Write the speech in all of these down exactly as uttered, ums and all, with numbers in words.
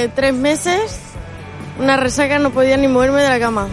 estuve tres meses, una resaca, no podía ni moverme de la cama.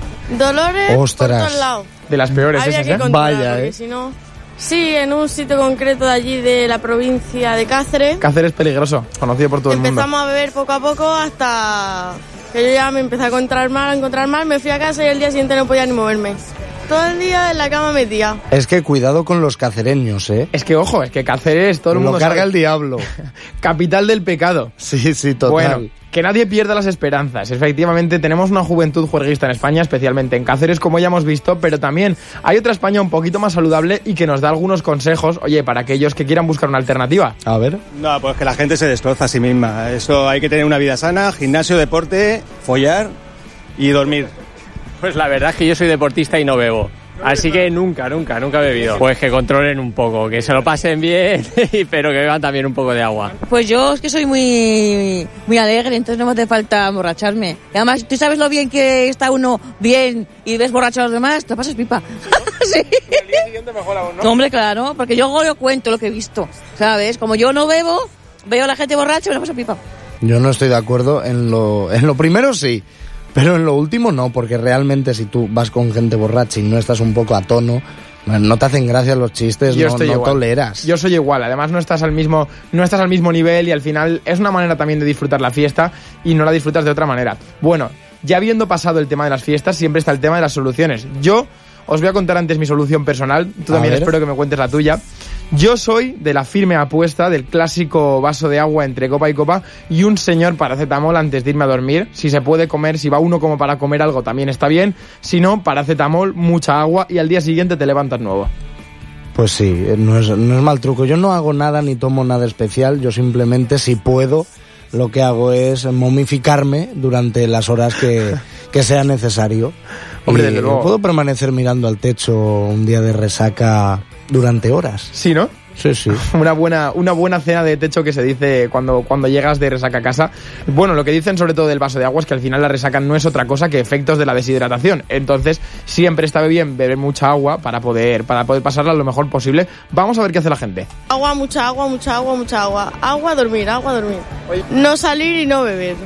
Dolores Ostras. por todos lados. De las peores Había esas, que ¿eh? controlar, Vaya, porque ¿eh? si no... Sí, en un sitio concreto de allí de la provincia de Cáceres. Cáceres es peligroso, conocido por todo el mundo. Empezamos a beber poco a poco hasta que yo ya me empecé a encontrar mal, a encontrar mal, me fui a casa y el día siguiente no podía ni moverme. Todo el día en la cama metida. Es que cuidado con los cacereños, ¿eh? Es que, ojo, es que Cáceres, todo el mundo Lo carga sabe. el diablo. Capital del pecado. Sí, sí, total. Bueno, que nadie pierda las esperanzas. Efectivamente, tenemos una juventud juerguista en España, especialmente en Cáceres, como ya hemos visto, pero también hay otra España un poquito más saludable y que nos da algunos consejos, oye, para aquellos que quieran buscar una alternativa. A ver. No, pues que la gente se destroza a sí misma. Eso hay que tener una vida sana, gimnasio, deporte, follar y dormir. Pues la verdad es que yo soy deportista y no bebo. Así que nunca, nunca, nunca he bebido. Pues que controlen un poco, que se lo pasen bien, pero que beban también un poco de agua. Pues yo es que soy muy muy alegre, entonces no me hace falta emborracharme. Y además, tú sabes lo bien que está uno bien y ves borracho a los demás, te pasas pipa. Sí. Y al día siguiente mejor aún, ¿no? No, hombre, claro, porque yo yo cuento lo que he visto, ¿sabes? Como yo no bebo, veo a la gente borracha y me la paso pipa. Yo no estoy de acuerdo en lo, en lo primero sí, pero en lo último no, porque realmente si tú vas con gente borracha y no estás un poco a tono, no te hacen gracia los chistes, Yo no, estoy no igual. toleras. Yo soy igual, además no estás al mismo no estás al mismo nivel y al final es una manera también de disfrutar la fiesta y no la disfrutas de otra manera. Bueno, ya habiendo pasado el tema de las fiestas, siempre está el tema de las soluciones. Yo os voy a contar antes mi solución personal, tú A también ver. espero que me cuentes la tuya. Yo soy de la firme apuesta del clásico vaso de agua entre copa y copa y un señor paracetamol antes de irme a dormir. Si se puede comer, si va uno como para comer algo también está bien. Si no, paracetamol, mucha agua y al día siguiente te levantas nuevo. Pues sí, no es, no es mal truco. Yo no hago nada ni tomo nada especial, yo simplemente si puedo lo que hago es momificarme durante las horas que, que sea necesario. Hombre, Y desde luego. puedo permanecer mirando al techo un día de resaca durante horas. Sí, ¿no? Sí, sí. Una buena, una buena cena de techo que se dice cuando, cuando llegas de resaca a casa. Bueno, lo que dicen sobre todo del vaso de agua es que al final la resaca no es otra cosa que efectos de la deshidratación. Entonces, siempre está bien beber mucha agua para poder, para poder pasarla lo mejor posible. Vamos a ver qué hace la gente. Agua, mucha agua, mucha agua, mucha agua. Agua, dormir, agua, dormir. No salir y no beber.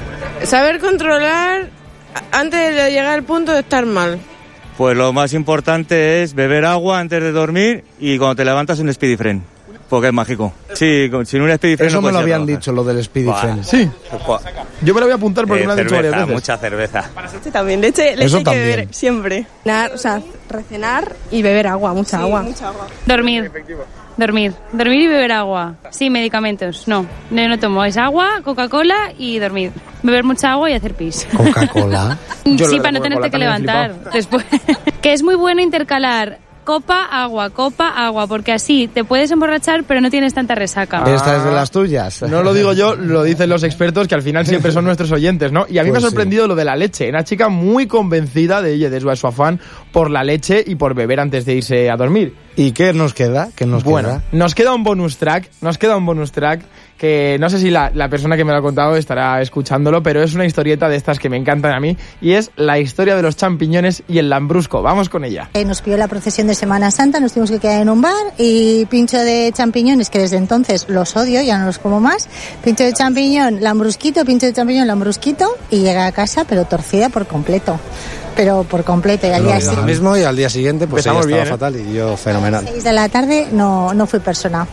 Saber controlar antes de llegar al punto de estar mal. Pues lo más importante es beber agua antes de dormir y cuando te levantas un Speedy Friend, porque es mágico. Sí, con- sin un Speedy Friend Eso no me lo puedes ir a habían trabajar. dicho, lo del Speedy Buah. Friend. Sí, Buah. yo me lo voy a apuntar porque Eh, me lo han dicho varias cerveza, veces. mucha cerveza. Leche también, leche, leche Eso hay que también. beber siempre. Cenar, o sea, recenar y beber agua, mucha agua. Mucha agua. Dormir. Dormir. Dormir y beber agua. Sí, medicamentos. No, no, no tomo. Es agua, Coca-Cola y dormir. Beber mucha agua y hacer pis. Coca-Cola. Yo lo Sí, de para no la tenerte Coca-Cola que también he levantar después. Que es muy bueno intercalar copa, agua, copa, agua, porque así te puedes emborrachar pero no tienes tanta resaca. ¿Esta es de las tuyas? No lo digo yo, lo dicen los expertos que al final siempre son nuestros oyentes, ¿no? Y a mí me Pues ha sorprendido lo de la leche. Una chica muy convencida de ella, de su, de su afán por la leche y por beber antes de irse a dormir. ¿Y qué nos queda? ¿Qué nos Bueno, queda? nos queda un bonus track, nos queda un bonus track que no sé si la, la persona que me lo ha contado estará escuchándolo, pero es una historieta de estas que me encantan a mí y es la historia de los champiñones y el lambrusco. Vamos con ella. Eh, Nos pilló la procesión de Semana Santa, nos tuvimos que quedar en un bar y pincho de champiñones, que desde entonces los odio, ya no los como más. Pincho de champiñón, lambrusquito, pincho de champiñón, lambrusquito y llegué a casa pero torcida por completo. Pero por completo y al día Lo siguiente. mismo y al día siguiente pues ella Empezamos estaba bien, ¿eh? fatal y yo fenomenal. seis de la tarde no, no fui persona.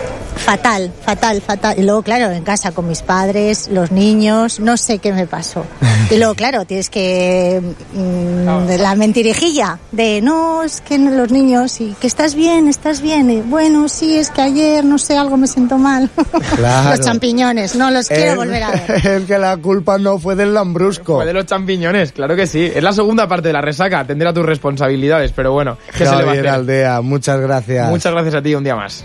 Fatal, fatal, fatal. Y luego, claro, en casa con mis padres, los niños, no sé qué me pasó. Y luego, claro, tienes que... Mmm, la mentirijilla de, no, es que los niños, y que estás bien, estás bien. Y, bueno, sí, es que ayer, no sé, algo me siento mal. Claro. Los champiñones, no los quiero volver a ver. Es que la culpa no fue del lambrusco. Fue de los champiñones, claro que sí. Es la segunda parte de la resaca, atender a tus responsabilidades, pero bueno, ¿qué se le va a Javier hacer? Aldea, muchas gracias. Muchas gracias a ti un día más.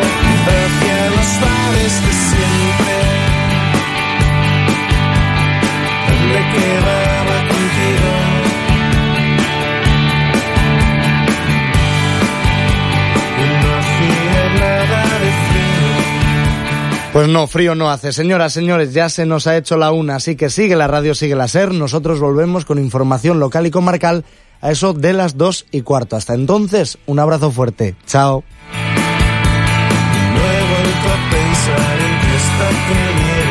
Pues no, frío no hace. Señoras, señores, ya se nos ha hecho la una, así que sigue la radio, sigue la SER. Nosotros volvemos con información local y comarcal a eso de las dos y cuarto. Hasta entonces, un abrazo fuerte. Chao. No he vuelto a pensar en que está teniendo.